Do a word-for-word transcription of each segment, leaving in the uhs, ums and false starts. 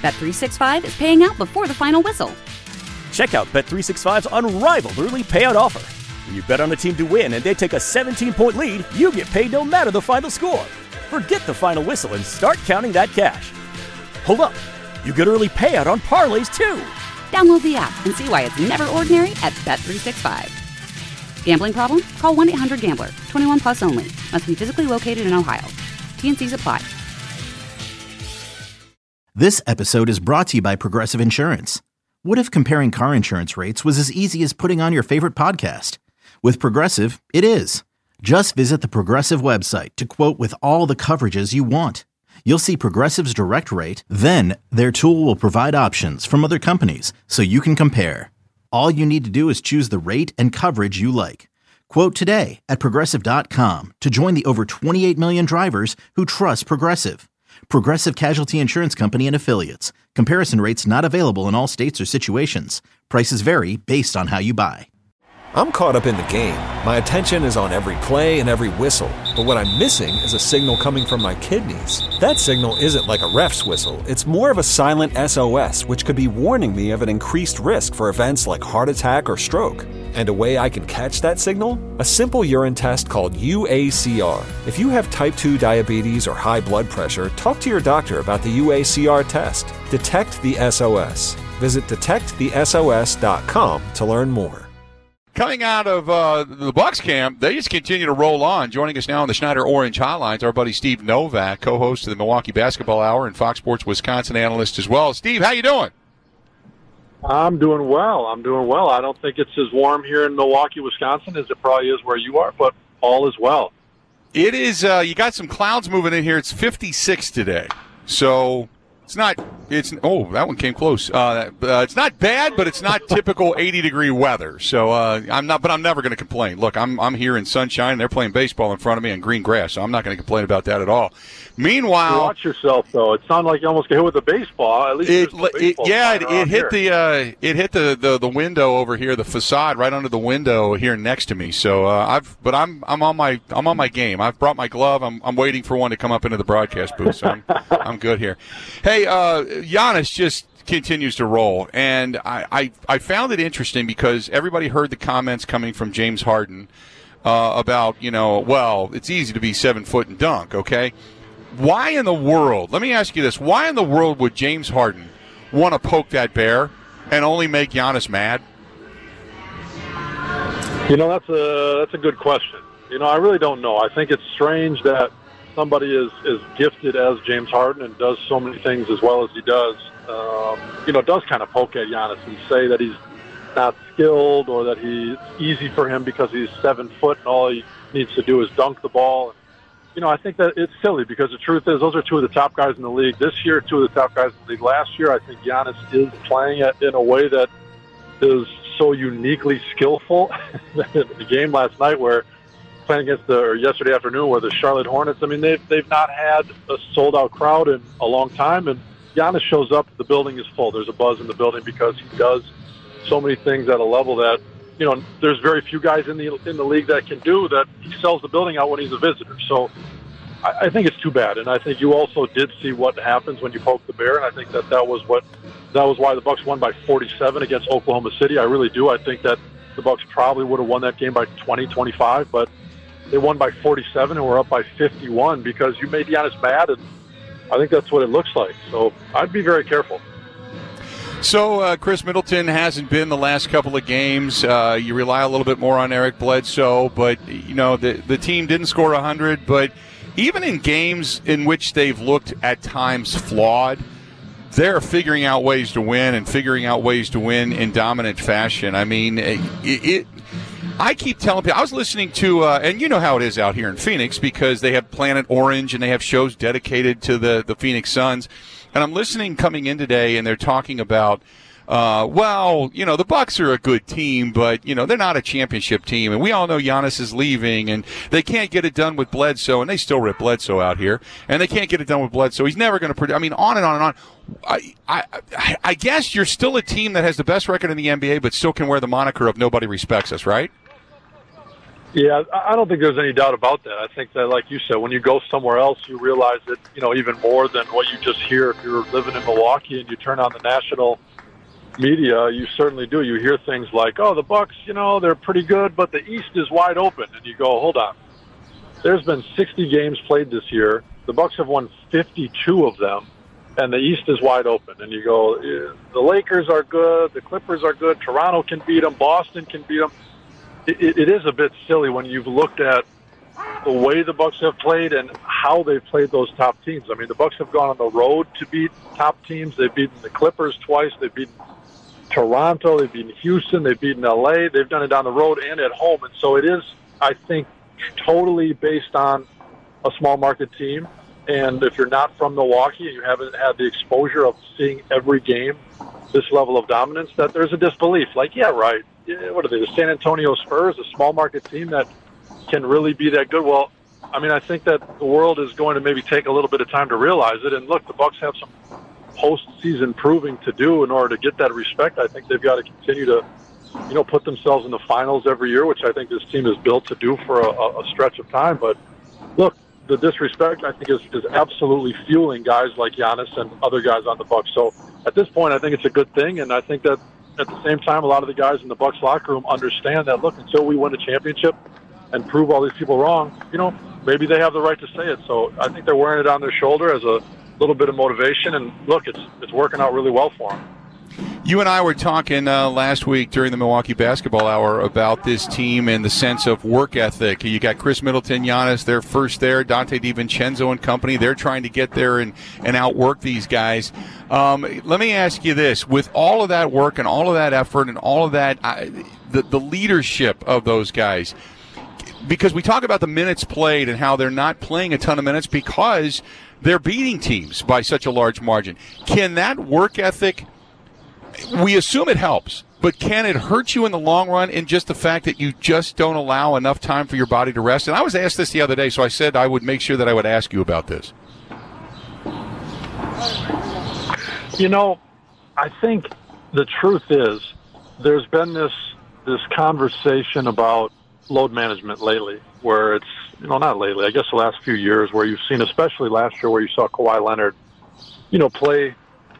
Bet three sixty-five is paying out before the final whistle. Check out Bet three sixty-five's unrivaled early payout offer. When you bet on a team to win and they take a seventeen-point lead, you get paid no matter the final score. Forget the final whistle and start counting that cash. Hold up. You get early payout on parlays, too. Download the app and see why it's never ordinary at Bet three sixty-five. Gambling problem? Call one eight hundred gambler. twenty-one plus only. Must be physically located in Ohio. T and C's apply. This episode is brought to you by Progressive Insurance. What if comparing car insurance rates was as easy as putting on your favorite podcast? With Progressive, it is. Just visit the Progressive website to quote with all the coverages you want. You'll see Progressive's direct rate, then their tool will provide options from other companies so you can compare. All you need to do is choose the rate and coverage you like. Quote today at Progressive dot com to join the over twenty-eight million drivers who trust Progressive. Progressive Casualty Insurance Company and Affiliates. Comparison rates not available in all states or situations. Prices vary based on how you buy. I'm caught up in the game. My attention is on every play and every whistle. But what I'm missing is a signal coming from my kidneys. That signal isn't like a ref's whistle. It's more of a silent S O S, which could be warning me of an increased risk for events like heart attack or stroke. And a way I can catch that signal? A simple urine test called U A C R. If you have type two diabetes or high blood pressure, talk to your doctor about the U A C R test. Detect the S O S. Visit detect the S O S dot com to learn more. Coming out of uh, the Bucks camp, they just continue to roll on. Joining us now on the Schneider Orange Hotlines, our buddy Steve Novak, co-host of the Milwaukee Basketball Hour and Fox Sports Wisconsin analyst as well. Steve, how you doing? I'm doing well. I'm doing well. I don't think it's as warm here in Milwaukee, Wisconsin as it probably is where you are, but all is well. It is. Uh, you got some clouds moving in here. It's fifty-six today, so it's not. It's oh, that one came close. Uh, uh, it's not bad, but it's not typical eighty degree weather. So uh, I'm not. But I'm never going to complain. Look, I'm I'm here in sunshine. They're playing baseball in front of me on green grass, so I'm not going to complain about that at all. Meanwhile, watch yourself though. It sounded like you almost got hit with a baseball. At least it, it yeah, it, it hit here. the uh, it hit the, the, the window over here, the facade right under the window here next to me. So uh, I've but I'm I'm on my I'm on my game. I've brought my glove. I'm I'm waiting for one to come up into the broadcast booth. So I'm I'm good here. Hey, uh, Giannis just continues to roll, and I, I I found it interesting because everybody heard the comments coming from James Harden uh, about you know well it's easy to be seven foot and dunk, okay. Why in the world, let me ask you this, why in the world would James Harden want to poke that bear and only make Giannis mad? You know, that's a that's a good question. You know, I really don't know. I think it's strange that somebody is, is gifted as James Harden and does so many things as well as he does, um, you know, does kind of poke at Giannis and say that he's not skilled or that he's easy for him because he's seven foot and all he needs to do is dunk the ball. You know, I think that it's silly because the truth is those are two of the top guys in the league this year, two of the top guys in the league last year. I think Giannis is playing it in a way that is so uniquely skillful. The game last night where playing against the, or yesterday afternoon where the Charlotte Hornets, I mean, they've, they've not had a sold-out crowd in a long time, and Giannis shows up, the building is full. There's a buzz in the building because he does so many things at a level that, you know, there's very few guys in the in the league that can do that. He sells the building out when he's a visitor. So I, I think it's too bad. And I think you also did see what happens when you poke the bear. And I think that that was what that was why the Bucks won by forty-seven against Oklahoma City. I really do. I think that the Bucks probably would have won that game by twenty, twenty-five, but they won by forty-seven and were up by fifty-one because you made Giannis mad. And I think that's what it looks like. So I'd be very careful. So uh, Chris Middleton hasn't been the last couple of games. Uh, you rely a little bit more on Eric Bledsoe, but you know the the team didn't score one hundred. But even in games in which they've looked at times flawed, they're figuring out ways to win and figuring out ways to win in dominant fashion. I mean, it. it I keep telling people, I was listening to, uh, and you know how it is out here in Phoenix because they have Planet Orange and they have shows dedicated to the, the Phoenix Suns. And I'm listening coming in today, and they're talking about, uh, well, you know, the Bucks are a good team, but, you know, they're not a championship team. And we all know Giannis is leaving, and they can't get it done with Bledsoe, and they still rip Bledsoe out here. And they can't get it done with Bledsoe. He's never going to produce. I mean, on and on and on. I, I, I guess you're still a team that has the best record in the N B A, but still can wear the moniker of nobody respects us, right? Yeah, I don't think there's any doubt about that. I think that, like you said, when you go somewhere else, you realize it, you know, even more than what you just hear. If you're living in Milwaukee and you turn on the national media, you certainly do. You hear things like, oh, the Bucks, you know, they're pretty good, but the East is wide open. And you go, hold on. There's been sixty games played this year. The Bucks have won fifty-two of them, and the East is wide open. And you go, the Lakers are good, the Clippers are good, Toronto can beat them, Boston can beat them. It, it is a bit silly when you've looked at the way the Bucks have played and how they've played those top teams. I mean, the Bucks have gone on the road to beat top teams. They've beaten the Clippers twice. They've beaten Toronto. They've beaten Houston. They've beaten L A. They've done it down the road and at home. And so it is, I think, totally based on a small market team. And if you're not from Milwaukee and you haven't had the exposure of seeing every game, this level of dominance, that there's a disbelief. Like, yeah, right. What are they, the San Antonio Spurs, a small market team that can really be that good? Well, I mean, I think that the world is going to maybe take a little bit of time to realize it. And look, the Bucks have some postseason proving to do in order to get that respect. I think they've got to continue to, you know, put themselves in the finals every year, which I think this team is built to do for a, a stretch of time. But look, the disrespect, I think, is, is absolutely fueling guys like Giannis and other guys on the Bucks. So at this point, I think it's a good thing, and I think that at the same time, a lot of the guys in the Bucks locker room understand that, look, until we win a championship and prove all these people wrong, you know, maybe they have the right to say it. So I think they're wearing it on their shoulder as a little bit of motivation, and look, it's it's working out really well for them. You and I were talking uh, last week during the Milwaukee Basketball Hour about this team and the sense of work ethic. You got Chris Middleton, Giannis, they're first there, Dante DiVincenzo and company. They're trying to get there and, and outwork these guys. Um, let me ask you this. With all of that work and all of that effort and all of that, uh, the, the leadership of those guys, because we talk about the minutes played and how they're not playing a ton of minutes because they're beating teams by such a large margin. Can that work ethic, we assume it helps, but can it hurt you in the long run in just the fact that you just don't allow enough time for your body to rest? And I was asked this the other day, so I said I would make sure that I would ask you about this. You know, I think the truth is there's been this this conversation about load management lately where it's, you know, not lately, I guess the last few years where you've seen, especially last year where you saw Kawhi Leonard, you know, play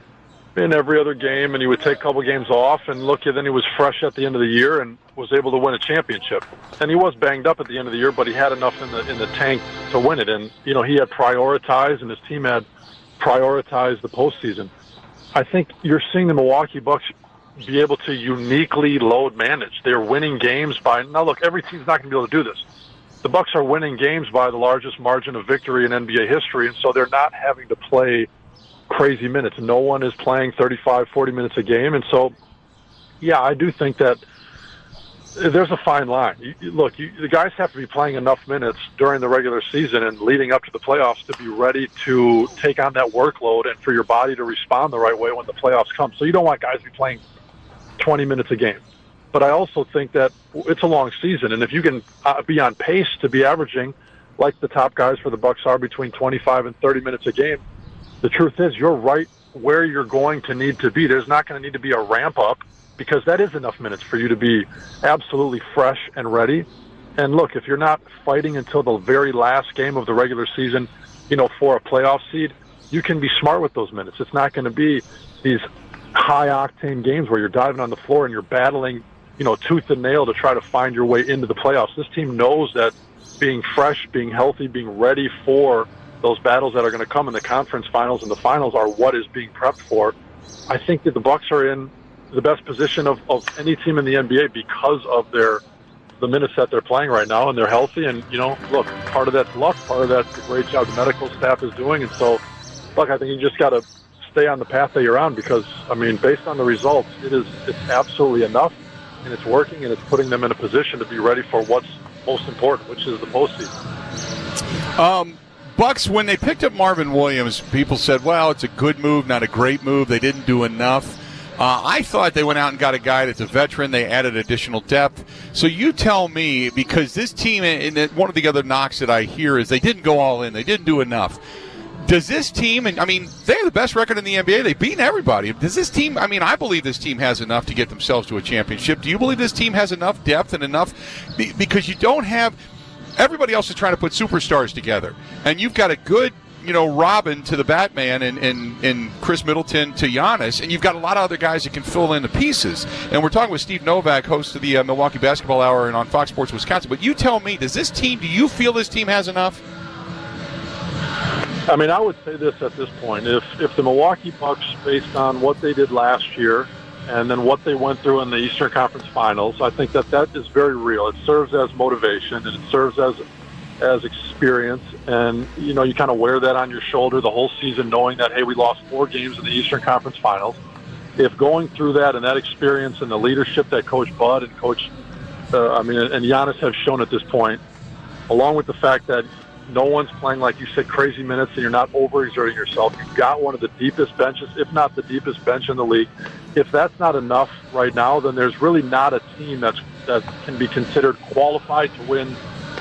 in every other game, and he would take a couple games off, and look, then he was fresh at the end of the year and was able to win a championship. And he was banged up at the end of the year, but he had enough in the in the tank to win it. And you know, he had prioritized, and his team had prioritized the postseason. I think you're seeing the Milwaukee Bucks be able to uniquely load manage. They're winning games by, now look, every team's not going to be able to do this. The Bucks are winning games by the largest margin of victory in N B A history, and so they're not having to play crazy minutes. No one is playing thirty-five, forty minutes a game. And so, yeah, I do think that there's a fine line. You, look, you, the guys have to be playing enough minutes during the regular season and leading up to the playoffs to be ready to take on that workload and for your body to respond the right way when the playoffs come. So you don't want guys to be playing twenty minutes a game. But I also think that it's a long season, and if you can uh, be on pace to be averaging, like the top guys for the Bucks are, between twenty-five and thirty minutes a game, the truth is you're right where you're going to need to be. There's not going to need to be a ramp up because that is enough minutes for you to be absolutely fresh and ready. And look, if you're not fighting until the very last game of the regular season, you know, for a playoff seed, you can be smart with those minutes. It's not going to be these high-octane games where you're diving on the floor and you're battling, you know, tooth and nail to try to find your way into the playoffs. This team knows that being fresh, being healthy, being ready for those battles that are going to come in the conference finals and the finals are what is being prepped for. I think that the Bucks are in the best position of, of any team in the N B A because of their the minutes that they're playing right now, and they're healthy. And, you know, look, part of that's luck, part of that's the great job the medical staff is doing. And so, look, I think you just got to stay on the path that you're on because, I mean, based on the results, it is it's absolutely enough, and it's working, and it's putting them in a position to be ready for what's most important, which is the postseason. Um, Bucks, when they picked up Marvin Williams, people said, well, it's a good move, not a great move. They didn't do enough. Uh, I thought they went out and got a guy that's a veteran. They added additional depth. So you tell me, because this team, and one of the other knocks that I hear is they didn't go all in. They didn't do enough. Does this team, and I mean, they have the best record in the N B A. They've beaten everybody. Does this team, I mean, I believe this team has enough to get themselves to a championship. Do you believe this team has enough depth and enough? Because you don't have, everybody else is trying to put superstars together. And you've got a good, you know, Robin to the Batman and, and, and Chris Middleton to Giannis, and you've got a lot of other guys that can fill in the pieces. And we're talking with Steve Novak, host of the uh, Milwaukee Basketball Hour and on Fox Sports Wisconsin. But you tell me, does this team, do you feel this team has enough? I mean, I would say this at this point. If if the Milwaukee Bucks, based on what they did last year and then what they went through in the Eastern Conference Finals, I think that that is very real. It serves as motivation, and it serves as as experience. And, you know, you kind of wear that on your shoulder the whole season knowing that, hey, we lost four games in the Eastern Conference Finals. If going through that and that experience and the leadership that Coach Bud and Coach, uh, I mean, and Giannis have shown at this point, along with the fact that no one's playing, like you said, crazy minutes and you're not overexerting yourself. You've got one of the deepest benches, if not the deepest bench in the league. If that's not enough right now, then there's really not a team that's that can be considered qualified to win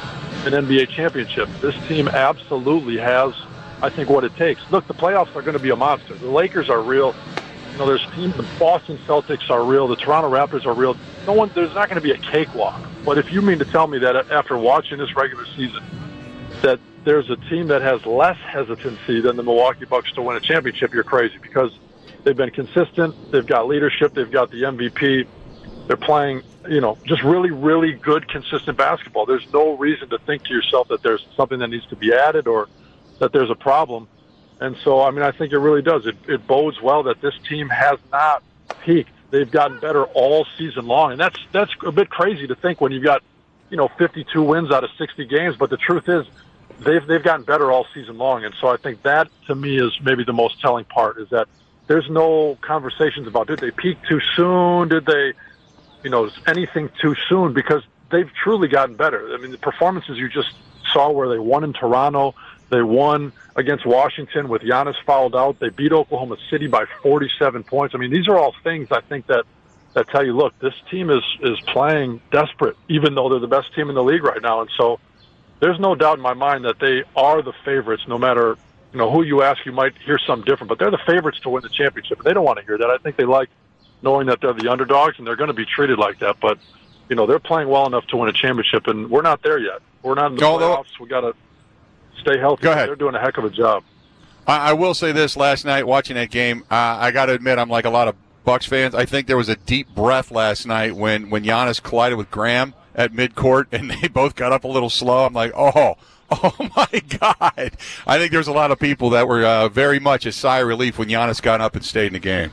an N B A championship. This team absolutely has, I think, what it takes. Look, the playoffs are going to be a monster. The Lakers are real. You know, there's teams, the Boston Celtics are real. The Toronto Raptors are real. No one, there's not going to be a cakewalk. But if you mean to tell me that after watching this regular season, that there's a team that has less hesitancy than the Milwaukee Bucks to win a championship, you're crazy, because they've been consistent, they've got leadership, they've got the M V P, they're playing, you know, just really, really good, consistent basketball. There's no reason to think to yourself that there's something that needs to be added or that there's a problem. And so, I mean, I think it really does. It, it bodes well that this team has not peaked. They've gotten better all season long, and that's that's a bit crazy to think when you've got, you know, fifty-two wins out of sixty games, but the truth is, They've they've gotten better all season long, and so I think that, to me, is maybe the most telling part, is that there's no conversations about, did they peak too soon, did they, you know, anything too soon, because they've truly gotten better. I mean, the performances you just saw where they won in Toronto, they won against Washington with Giannis fouled out, they beat Oklahoma City by forty-seven points. I mean, these are all things I think that, that tell you, look, this team is, is playing desperate, even though they're the best team in the league right now, and so there's no doubt in my mind that they are the favorites. No matter, you know, who you ask, you might hear something different, but they're the favorites to win the championship. They don't want to hear that. I think they like knowing that they're the underdogs, and they're going to be treated like that. But, you know, they're playing well enough to win a championship, and we're not there yet. We're not in the Although, playoffs. We got to stay healthy. Go ahead. They're doing a heck of a job. I, I will say this: last night watching that game, uh, I got to admit, I'm like a lot of Bucks fans. I think there was a deep breath last night when when Giannis collided with Graham at midcourt, and they both got up a little slow. I'm like, oh, oh my God. I think there's a lot of people that were uh, very much a sigh of relief when Giannis got up and stayed in the game.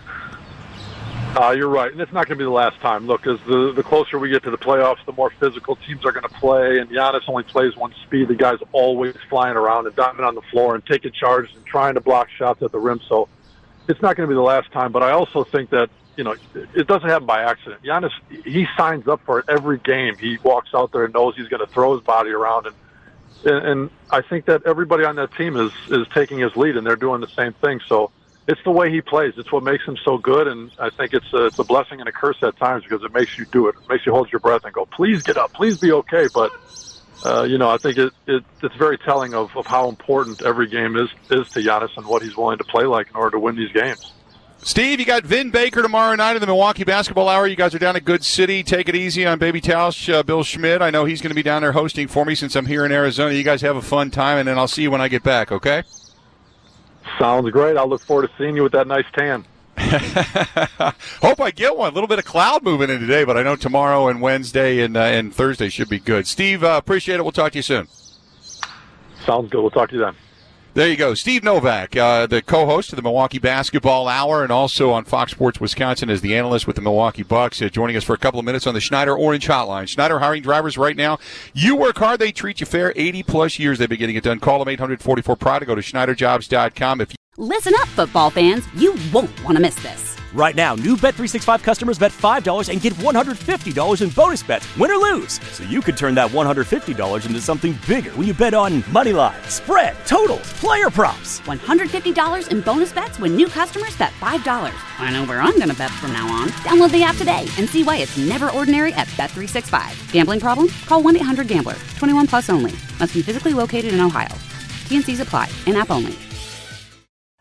Uh, you're right, and it's not going to be the last time. Look, as the, the closer we get to the playoffs, the more physical teams are going to play, and Giannis only plays one speed. The guy's always flying around and diving on the floor and taking charge and trying to block shots at the rim, so it's not going to be the last time. But I also think that, you know, it doesn't happen by accident. Giannis, he signs up for it every game. He walks out there and knows he's going to throw his body around. And, and and I think that everybody on that team is, is taking his lead, and they're doing the same thing. So it's the way he plays. It's what makes him so good, and I think it's a, it's a blessing and a curse at times, because it makes you do it. It makes you hold your breath and go, please get up, please be okay. But, uh, you know, I think it, it it's very telling of, of how important every game is, is to Giannis and what he's willing to play like in order to win these games. Steve, you got Vin Baker tomorrow night in the Milwaukee Basketball Hour. You guys are down at Good City. Take it easy on Baby Tausch, uh, Bill Schmidt. I know he's going to be down there hosting for me since I'm here in Arizona. You guys have a fun time, and then I'll see you when I get back, okay? Sounds great. I'll look forward to seeing you with that nice tan. Hope I get one. A little bit of cloud moving in today, but I know tomorrow and Wednesday and, uh, and Thursday should be good. Steve, uh, appreciate it. We'll talk to you soon. Sounds good. We'll talk to you then. There you go. Steve Novak, uh, the co-host of the Milwaukee Basketball Hour, and also on Fox Sports Wisconsin as the analyst with the Milwaukee Bucks, uh, joining us for a couple of minutes on the Schneider Orange Hotline. Schneider hiring drivers right now. You work hard, they treat you fair. eighty-plus years they've been getting it done. Call them eight hundred forty-four Pride or go to Schneider Jobs dot com. If you- Listen up, football fans. You won't want to miss this. Right now, new Bet three sixty-five customers bet five dollars and get one hundred fifty dollars in bonus bets, win or lose. So you could turn that one hundred fifty dollars into something bigger when you bet on money line, spread, totals, player props. one hundred fifty dollars in bonus bets when new customers bet five dollars. I know where I'm going to bet from now on. Download the app today and see why it's never ordinary at Bet three sixty-five. Gambling problem? Call one eight hundred gambler. twenty-one plus only. Must be physically located in Ohio. T N Cs apply. In-app only.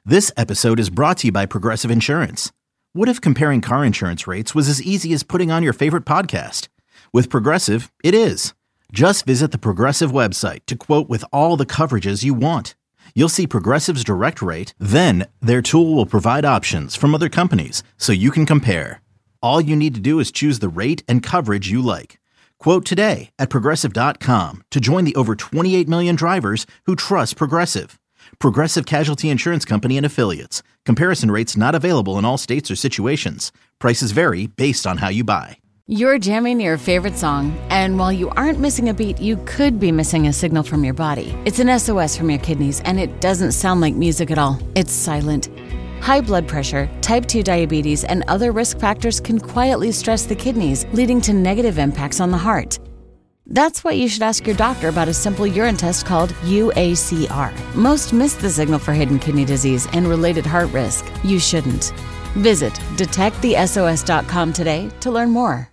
This episode is brought to you by Progressive Insurance. What if comparing car insurance rates was as easy as putting on your favorite podcast? With Progressive, it is. Just visit the Progressive website to quote with all the coverages you want. You'll see Progressive's direct rate, then their tool will provide options from other companies so you can compare. All you need to do is choose the rate and coverage you like. Quote today at Progressive dot com to join the over twenty-eight million drivers who trust Progressive. Progressive Casualty Insurance Company and Affiliates. Comparison rates not available in all states or situations. Prices vary based on how you buy. You're jamming your favorite song, and while you aren't missing a beat, you could be missing a signal from your body. It's an S O S from your kidneys, and it doesn't sound like music at all. It's silent. High blood pressure, type two diabetes, and other risk factors can quietly stress the kidneys, leading to negative impacts on the heart. That's why you should ask your doctor about a simple urine test called U A C R. Most miss the signal for hidden kidney disease and related heart risk. You shouldn't. Visit detect the S O S dot com today to learn more.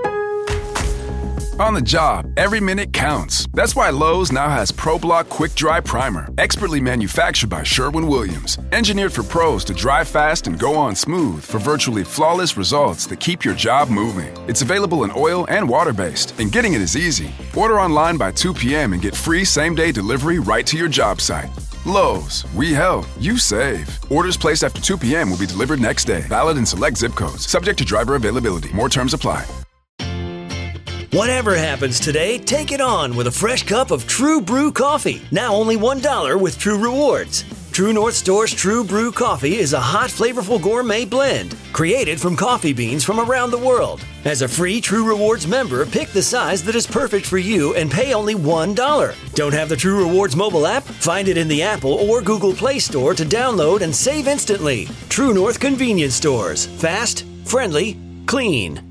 On the job, every minute counts. That's why Lowe's now has ProBlock Quick Dry Primer, expertly manufactured by Sherwin-Williams. Engineered for pros to dry fast and go on smooth for virtually flawless results that keep your job moving. It's available in oil and water-based, and getting it is easy. Order online by two p.m. and get free same-day delivery right to your job site. Lowe's, we help, you save. Orders placed after two p.m. will be delivered next day. Valid in select zip codes. Subject to driver availability. More terms apply. Whatever happens today, take it on with a fresh cup of True Brew coffee. Now only one dollar with True Rewards. True North Store's True Brew coffee is a hot, flavorful gourmet blend created from coffee beans from around the world. As a free True Rewards member, pick the size that is perfect for you and pay only one dollar. Don't have the True Rewards mobile app? Find it in the Apple or Google Play Store to download and save instantly. True North Convenience Stores. Fast, friendly, clean.